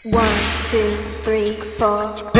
One, two, three, four.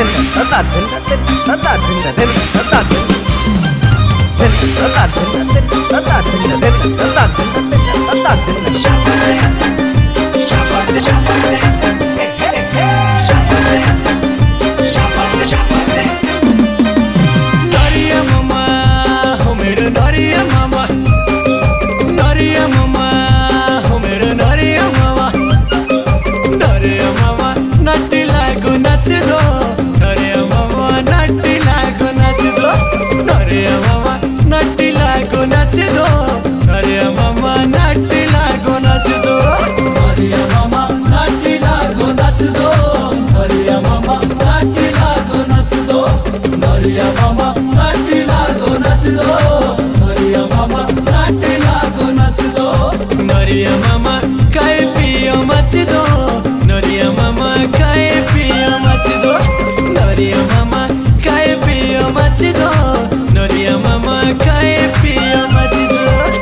Nariya mama, ho mere nariya mama. Nariya mama, ho mere nariya mama. Nariya mama, natti lagu nach do. Nariya mama, natti lagu nach do. Nariya mama, natti lagu nach do. Nariya mama, natti lagu nach do. Nariya mama, natti lagu nach do. Nariya mama, natti lagu nach do. Nariya mama, natti lagu nach do. Nariya mama, natti lagu nach do. Nariya mama, kai piyo mach do. Nariya mama, kai piyo mach do. Nariya mama, kai piyo mach do. Nariya mama, kai piyo mach do.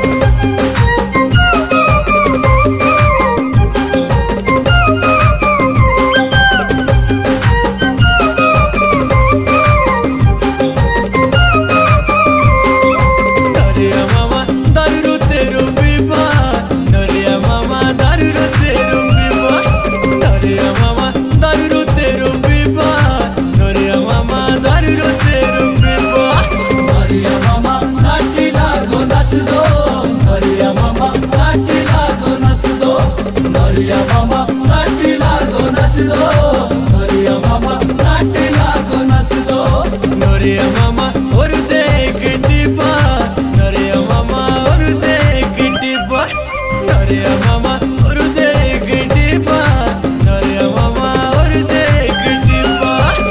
Nariya mama, daru teru biba. Nariya mama, daru teru biba. Nariya mama, daru teru biba. Nariya mama, daru teru biba. Nariya mama, natti lagu nach do. Nariya mama, natti lagu nach do. Nariya mama, natti lagu nach do. Nariya mama, natti lagu nach do. Nariya mama, oru dekh diba. Nariya mama, oru dekh diba. Nariya mama, oru dekh diba. Nariya mama, oru dekh diba.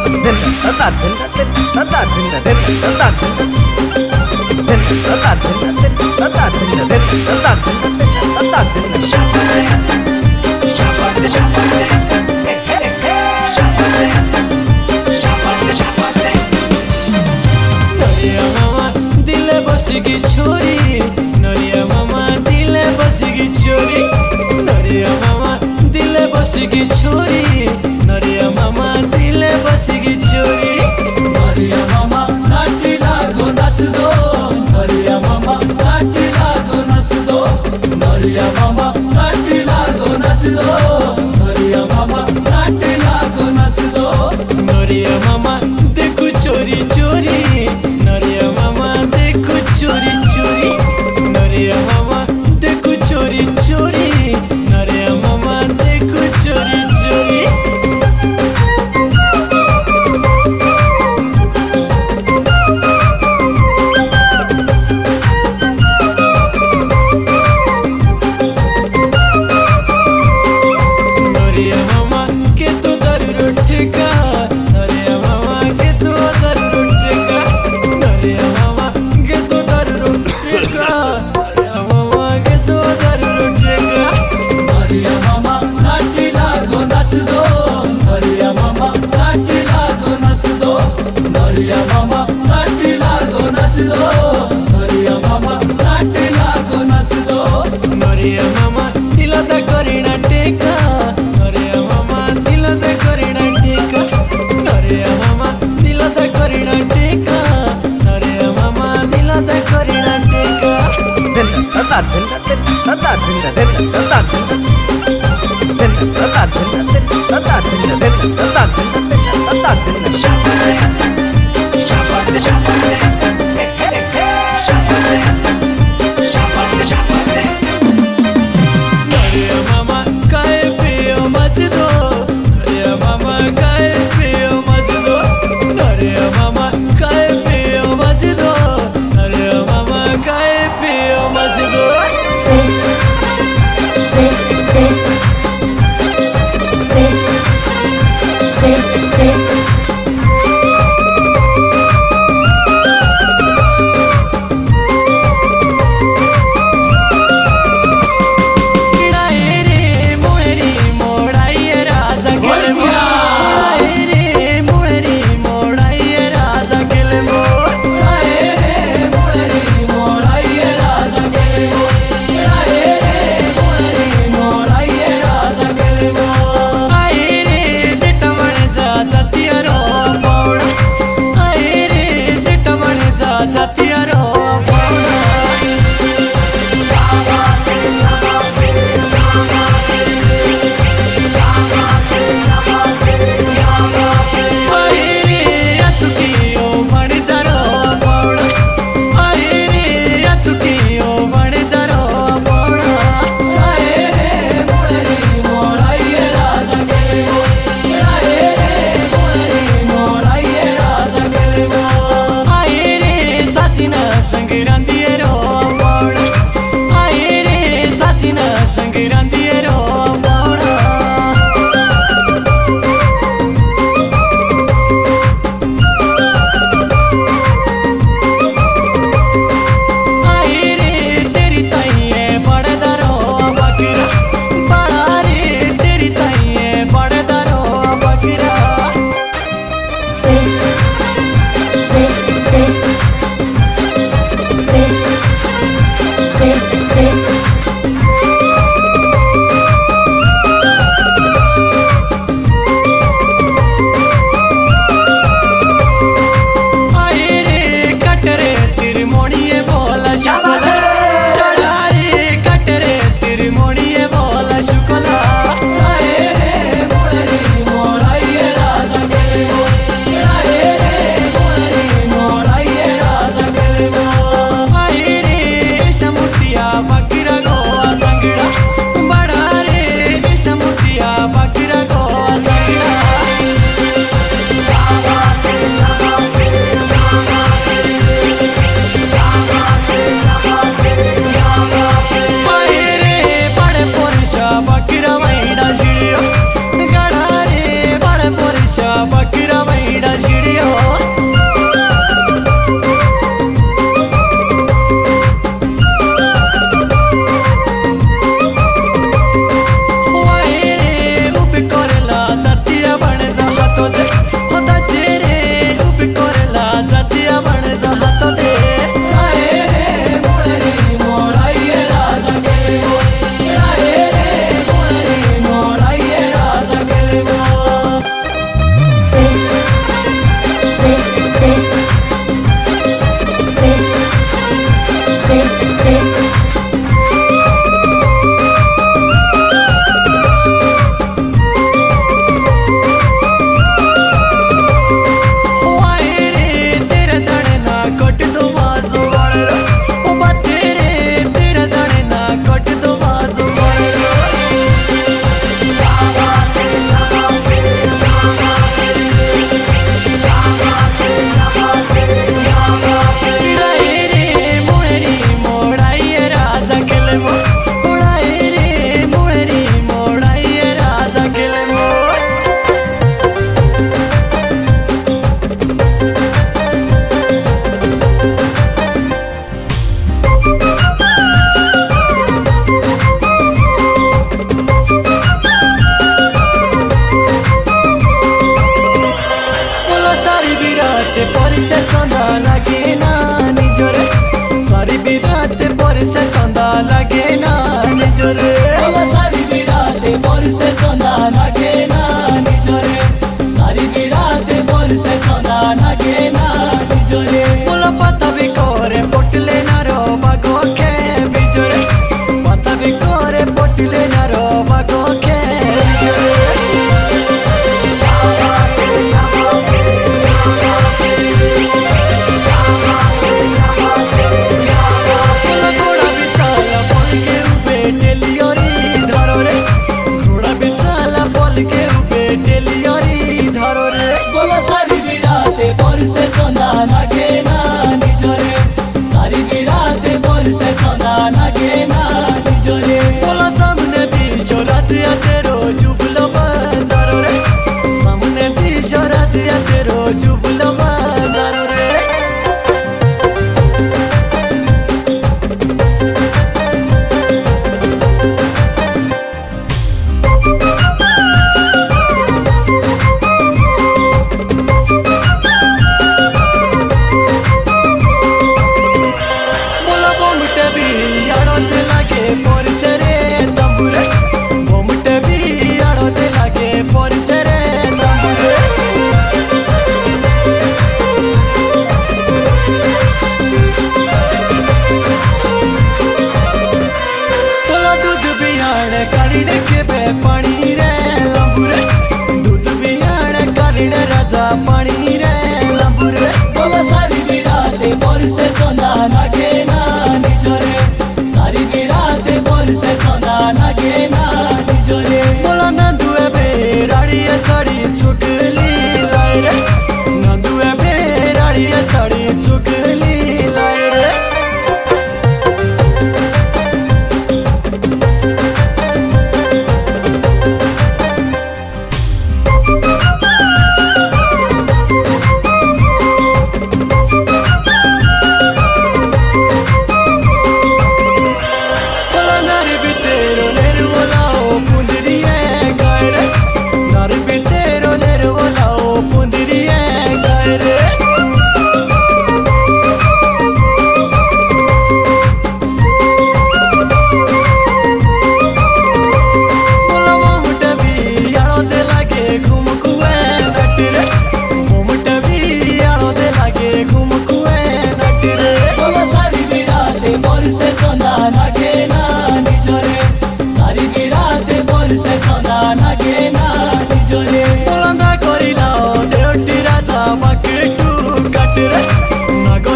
Nariya mama, dile basigi chori. Nariya mama, dile basigi chori. Nariya mama, dile basigi chori. Nariya mama, dile basigi chori. Nariya mama, natti lagu nach do. Nariya mama, natti lagu nach do. Nariya mama, natti lagu nach do. Nariya mama, natti lagu nach do. Nariya mama, dekhu chori chori. Nariya mama, dekhu chori chori. Nariya mama, dekhu chori chori. Nariya mama, dekhu chori chori. Nariya mama, ke tu daru thika. Nariya mama, ke tu daru thika. Nariya mama, ke tu daru thika. Nariya mama, ke tu daru thika. Nariya mama, natti lagu nach do. Nariya mama, natti lagu nach do. Nariya mama, natti lagu nach do. Nariya mama, natti lagu nach do. Nariya mama, dilada karina teka. Nariya mama, dilada karina teka. Nariya mama, dilada karina teka. Nariya mama, dilada karina teka. Nariya mama, kai piyo mach do. Nariya mama, kai piyo mach do. Nariya mama, kai piyo mach do. Nariya mama, kai piyo mach do. Sit, sit, sit. Sit, sit, sit.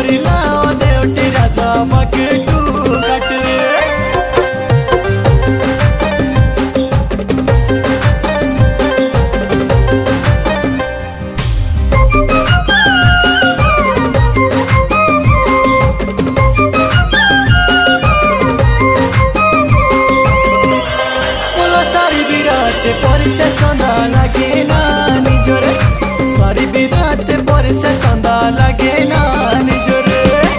धरिला देवटी राजा बाकेटू काटले सारी विराट परिसे चंदा लगे ना निजरे सारी विराट परिसे चंदा लगे ना निजरे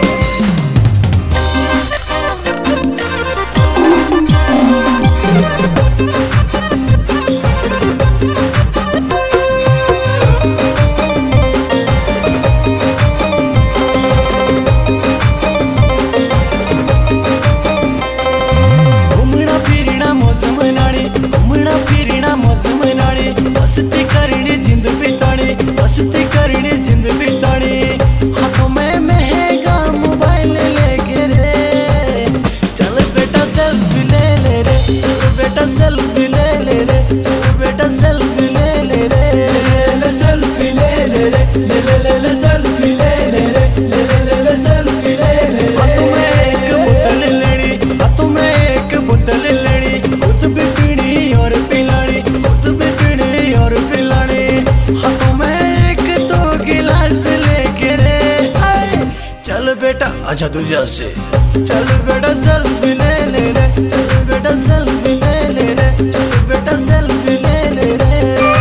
मस्ती करनी जिंद बितानी मस्ती करनी जिंद बितानी हाथों में महंगा मोबाइल लेके रे चल बेटा सेल्फी ले ले रे चल बेटा सेल्फी ले ले रे चल बेटा सेल्फी ले ले रे सेल्फी ले ले रे ले ले ले ले सेल्फी ले ले रे ले ले ले ले सेल्फी ले ले हाथों में एक बोतल लेनी हाथों में एक बोतल लेनी खुद भी पीनी और पिलानी खुद भी पीनी और पिलानी हाथों में एक दो गिलास लेके रे चल बेटा अच्छा तुझे से चल बेटा सेल्फी ले ले रे चल बेटा सेल्फी ले ले रे चल बेटा सेल्फी ले ले रे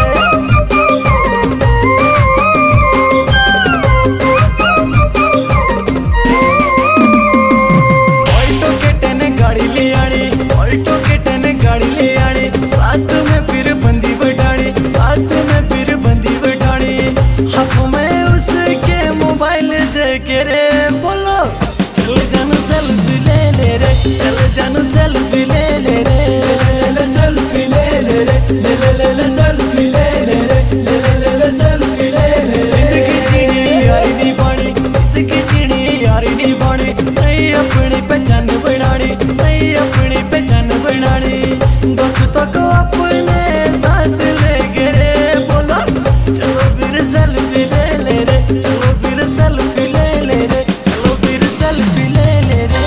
ऑल्टो के टेने गाड़ी ले आनी ऑल्टो के टेने गाड़ी ले आनी साथ में फिर बंदी बिठानी साथ में फिर बंदी बिठानी हाथों में उसके मोबाइल देके रे बोलो चल जानू सेल्फी ले ले रे चल जानू सेल्फी ले ले रे ले सेल्फी ले ले रे ले ले ले ले सेल्फी ले ले रे ले ले ले ले सेल्फी ले ले जिंदगी जीनी यारी नहीं बानी जिंदगी जीनी यारी नहीं बानी नहीं अपनी पहचान बनानी नहीं अपनी पहचान बनानी दोस्तों को अपने साथ लेके रे बोलो चलो फिर सेल्फी ले ले रे चलो फिर सेल्फी ले ले रे चलो फिर सेल्फी ले ले रे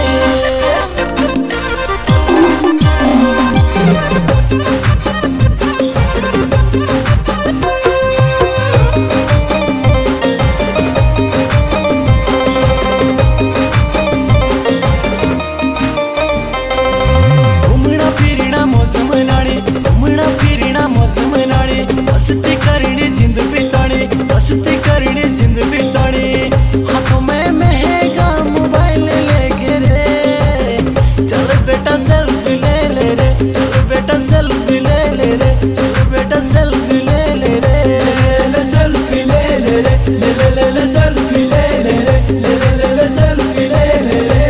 घूमना फिरना मौसम नानी घूमना फिरना मौसम नानी मस्ती करनी जिंद बितानी मस्ती करनी जिंद बितानी हाथों में महंगा मोबाइल लेके रे चल बेटा सेल्फी ले ले रे चल बेटा सेल्फी ले ले रे चल बेटा सेल्फी ले ले रे सेल्फी ले ले रे ले ले ले ले सेल्फी ले ले रे ले ले ले ले सेल्फी ले ले रे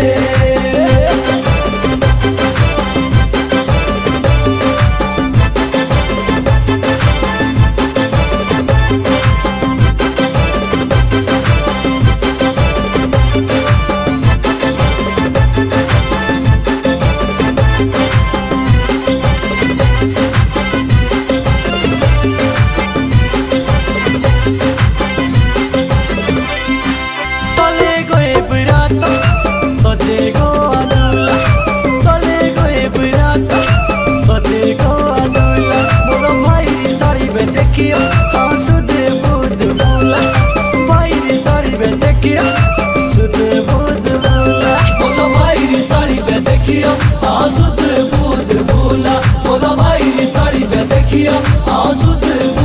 चले गए बरात सजे गो अदुल्ला चले गए बरात सजे गो अदुल्ला मोरो भाई साड़ी में देखियो हाँ सुध बुध बोला भाई साड़ी में देखियो सुध बुध बोला बोलो भाई साड़ी में देखियो हाँ सुध बुध बोला बोलो भाई साड़ी में देखियो हाँ सुध